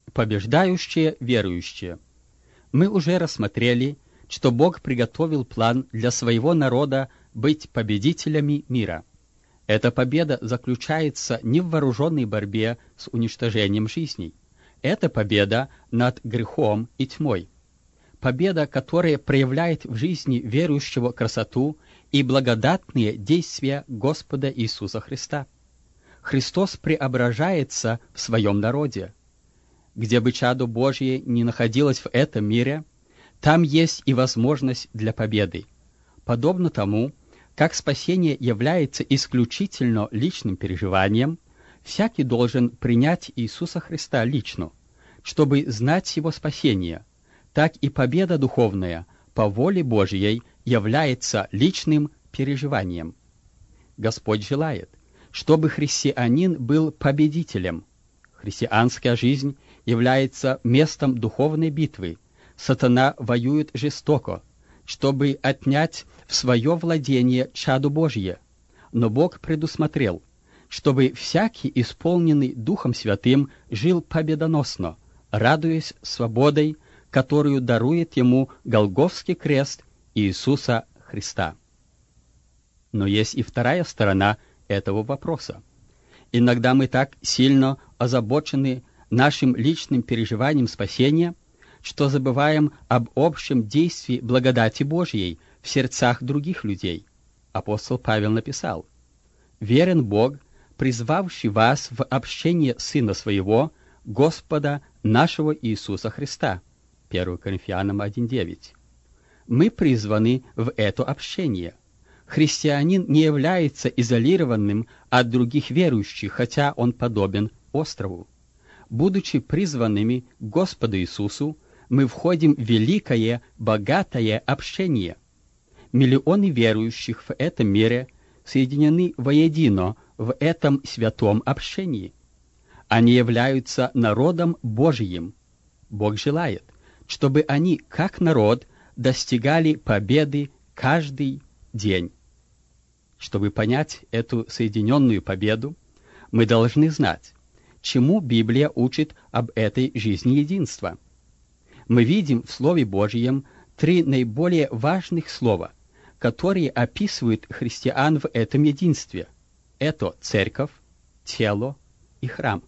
Побеждающие верующие. Мы уже рассмотрели, что Бог приготовил план для своего народа быть победителями мира. Эта победа заключается не в вооруженной борьбе с уничтожением жизней. Это победа над грехом и тьмой. Победа, которая проявляет в жизни верующего красоту и благодатные действия Господа Иисуса Христа. Христос преображается в своем народе. Где бы чадо Божье ни находилось в этом мире, там есть и возможность для победы. Подобно тому, как спасение является исключительно личным переживанием, всякий должен принять Иисуса Христа лично, чтобы знать Его спасение, так и победа духовная по воле Божьей является личным переживанием. Господь желает, чтобы христианин был победителем. Христианская жизнь является местом духовной битвы. Сатана воюет жестоко, чтобы отнять в свое владение чадо Божье. Но Бог предусмотрел, чтобы всякий, исполненный Духом Святым, жил победоносно, радуясь свободой, которую дарует ему Голгофский крест Иисуса Христа. Но есть и вторая сторона этого вопроса. Иногда мы так сильно озабочены нашим личным переживанием спасения, что забываем об общем действии благодати Божьей в сердцах других людей. Апостол Павел написал: «Верен Бог, призвавший вас в общение Сына Своего, Господа нашего Иисуса Христа». 1 Коринфянам 1:9. Мы призваны в это общение. Христианин не является изолированным от других верующих, хотя он подобен острову. Будучи призванными к Господу Иисусу, мы входим в великое, богатое общение. Миллионы верующих в этом мире соединены воедино в этом святом общении. Они являются народом Божьим. Бог желает, чтобы они, как народ, достигали победы каждый день. Чтобы понять эту соединенную победу, мы должны знать, чему Библия учит об этой жизни единства. Мы видим в Слове Божьем 3 наиболее важных слова, которые описывают христиан в этом единстве. Это церковь, тело и храм.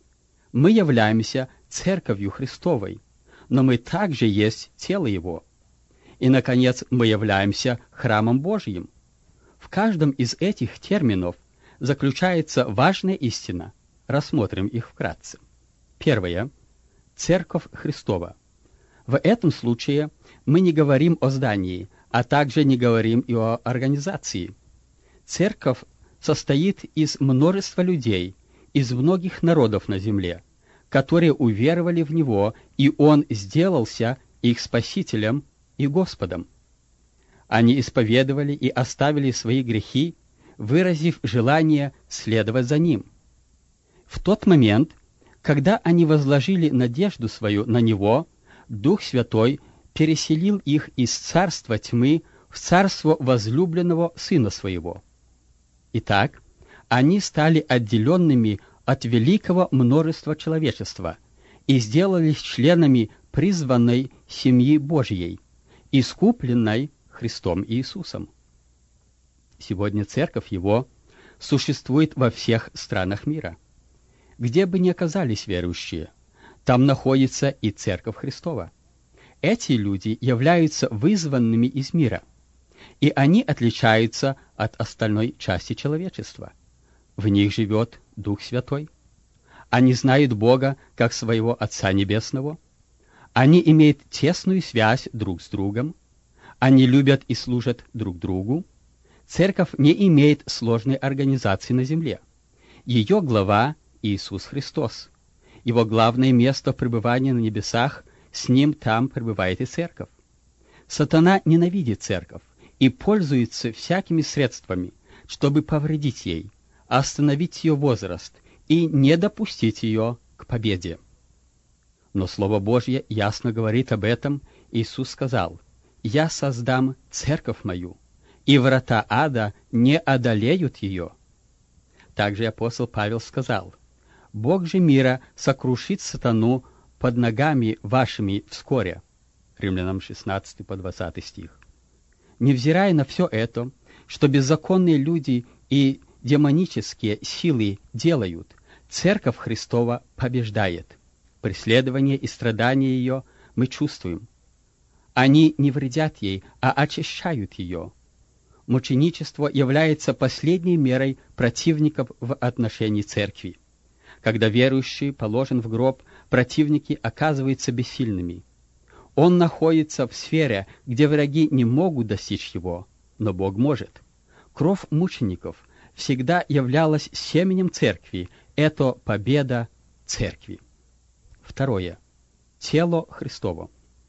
Мы являемся церковью Христовой, но мы также есть тело Его. И, наконец, мы являемся храмом Божьим. В каждом из этих терминов заключается важная истина. Рассмотрим их вкратце. Первое. Церковь Христова. В этом случае мы не говорим о здании, а также не говорим и о организации. Церковь состоит из множества людей, из многих народов на земле, которые уверовали в Него, и Он сделался их Спасителем и Господом. Они исповедовали и оставили свои грехи, выразив желание следовать за Ним. В тот момент, когда они возложили надежду свою на Него, Дух Святой переселил их из царства тьмы в царство возлюбленного Сына Своего. Итак, они стали отделенными от великого множества человечества и сделались членами призванной семьи Божьей, искупленной Христом Иисусом. Сегодня церковь Его существует во всех странах мира. Где бы ни оказались верующие, там находится и церковь Христова. Эти люди являются вызванными из мира, и они отличаются от остальной части человечества. В них живет Дух Святой. Они знают Бога как своего Отца Небесного. Они имеют тесную связь друг с другом. Они любят и служат друг другу. Церковь не имеет сложной организации на земле. Ее глава — Иисус Христос. Его главное место пребывания на небесах, с Ним там пребывает и церковь. Сатана ненавидит церковь и пользуется всякими средствами, чтобы повредить ей, остановить ее возраст и не допустить ее к победе. Но Слово Божье ясно говорит об этом. Иисус сказал: «Я создам церковь мою, и врата ада не одолеют ее». Также апостол Павел сказал: «Бог же мира сокрушит сатану под ногами вашими вскоре». Римлянам 16 по 20 стих. Невзирая на все это, что беззаконные люди и демонические силы делают, Церковь Христова побеждает. Преследование и страдания ее мы чувствуем. Они не вредят ей, а очищают ее. Мученичество является последней мерой противников в отношении Церкви. Когда верующий положен в гроб, противники оказываются бессильными. Он находится в сфере, где враги не могут достичь его, но Бог может. Кровь мучеников всегда являлась семенем Церкви. Это победа Церкви. Второе. Тело Христово.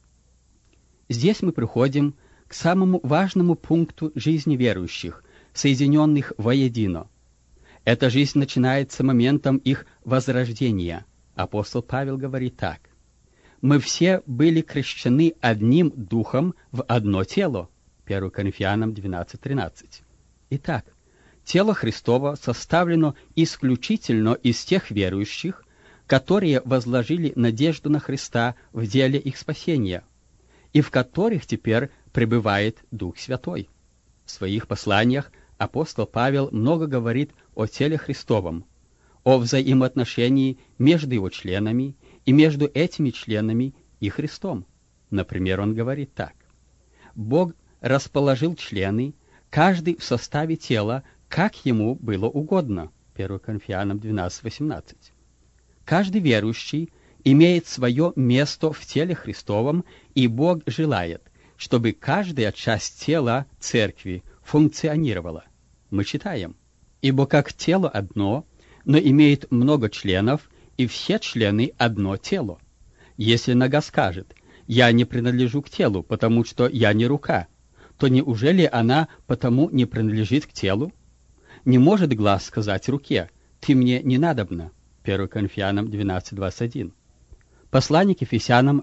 Здесь мы приходим к самому важному пункту жизни верующих, соединенных воедино. Эта жизнь начинается моментом их возрождения. Апостол Павел говорит так: «Мы все были крещены одним духом в одно тело». 1 Коринфянам 12:13. Итак, тело Христово составлено исключительно из тех верующих, которые возложили надежду на Христа в деле их спасения, и в которых теперь пребывает Дух Святой. В своих посланиях апостол Павел много говорит о теле Христовом, о взаимоотношении между его членами и между этими членами и Христом. Например, он говорит так: «Бог расположил члены, каждый в составе тела, как ему было угодно». 1 Коринфянам 12:18. Каждый верующий имеет свое место в теле Христовом, и Бог желает, чтобы каждая часть тела Церкви функционировала. Мы читаем: «Ибо как тело одно, но имеет много членов, и все члены одно тело. Если нога скажет: я не принадлежу к телу, потому что я не рука, то неужели она потому не принадлежит к телу? Не может глаз сказать руке: ты мне не надобна». 1 Коринфянам 12:21. Послание к Ефесянам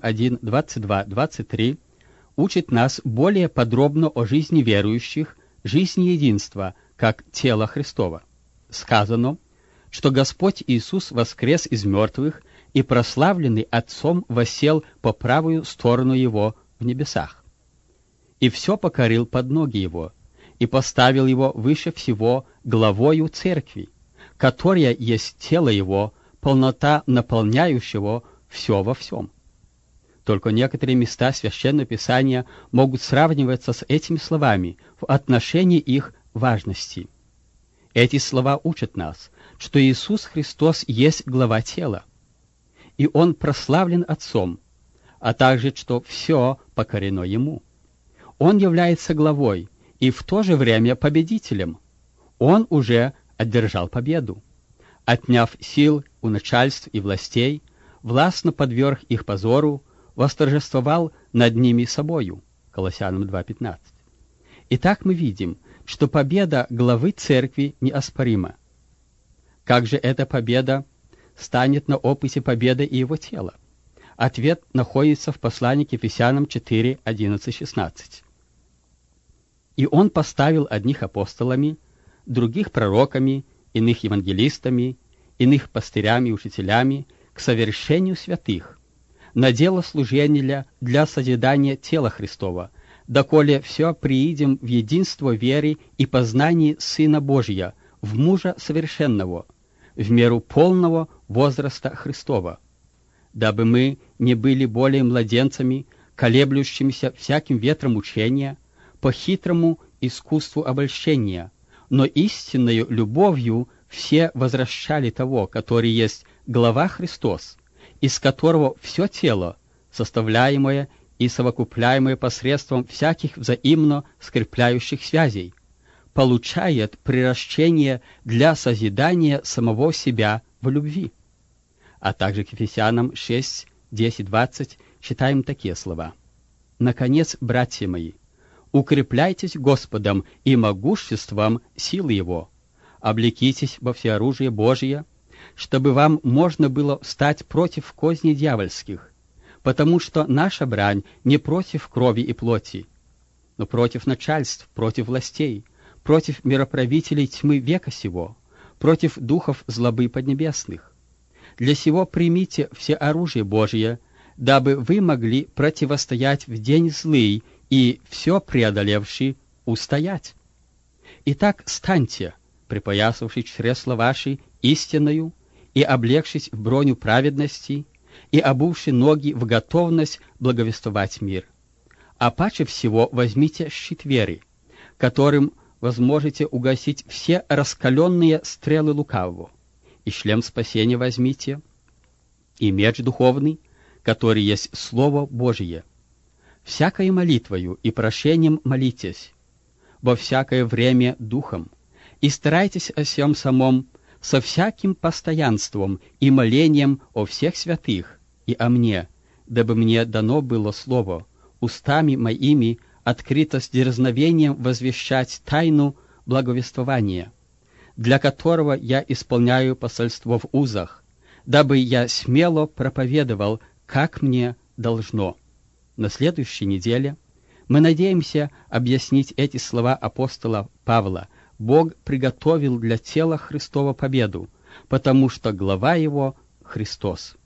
1:22-23 учит нас более подробно о жизни верующих, жизни единства, как тело Христова. Сказано, что Господь Иисус воскрес из мертвых и прославленный Отцом воссел по правую сторону Его в небесах. И все покорил под ноги Его, и поставил Его выше всего главою Церкви, которая есть тело Его, полнота наполняющего все во всем. Только некоторые места Священного Писания могут сравниваться с этими словами в отношении их важности. Эти слова учат нас, что Иисус Христос есть глава тела, и Он прославлен Отцом, а также, что все покорено Ему. Он является главой и в то же время победителем. Он уже одержал победу, отняв сил у начальств и властей, властно подверг их позору, восторжествовал над ними собою. Колоссянам 2:15. Итак, мы видим, что победа главы Церкви неоспорима. Как же эта победа станет на опыте победы и его тела? Ответ находится в послании к Ефесянам 4:11-16. «И он поставил одних апостолами, других пророками, иных евангелистами, иных пастырями и учителями к совершению святых, на дело служения для созидания тела Христова, доколе все приидем в единство веры и познании Сына Божия, в мужа совершенного, в меру полного возраста Христова, дабы мы не были более младенцами, колеблющимися всяким ветром учения, по хитрому искусству обольщения, но истинною любовью все возвращали того, который есть глава Христос, из которого все тело, составляемое и совокупляемое посредством всяких взаимно скрепляющих связей, получает приращение для созидания самого себя в любви». А также к Ефесянам 6, 10, 20 читаем такие слова: «Наконец, братья мои, укрепляйтесь Господом и могуществом силы Его, облекитесь во всеоружие Божие, чтобы вам можно было встать против козней дьявольских, потому что наша брань не против крови и плоти, но против начальств, против властей, против мироправителей тьмы века сего, против духов злобы поднебесных. Для сего примите все оружие Божие, дабы вы могли противостоять в день злый и, все преодолевши, устоять. Итак, станьте, припоясавши чресла ваши истинною, и облегшись в броню праведности, и обувши ноги в готовность благовествовать мир. А паче всего возьмите щит веры, которым возможете угасить все раскаленные стрелы лукавого, и шлем спасения возьмите, и меч духовный, который есть Слово Божие. Всякой молитвою и прошением молитесь, во всякое время духом, и старайтесь о сем самом со всяким постоянством и молением о всех святых и о мне, дабы мне дано было слово устами моими открыто с дерзновением возвещать тайну благовествования, для которого я исполняю посольство в узах, дабы я смело проповедовал, как мне должно. На следующей неделе мы надеемся объяснить эти слова апостола Павла. Бог приготовил для тела Христова победу, потому что глава его — Христос.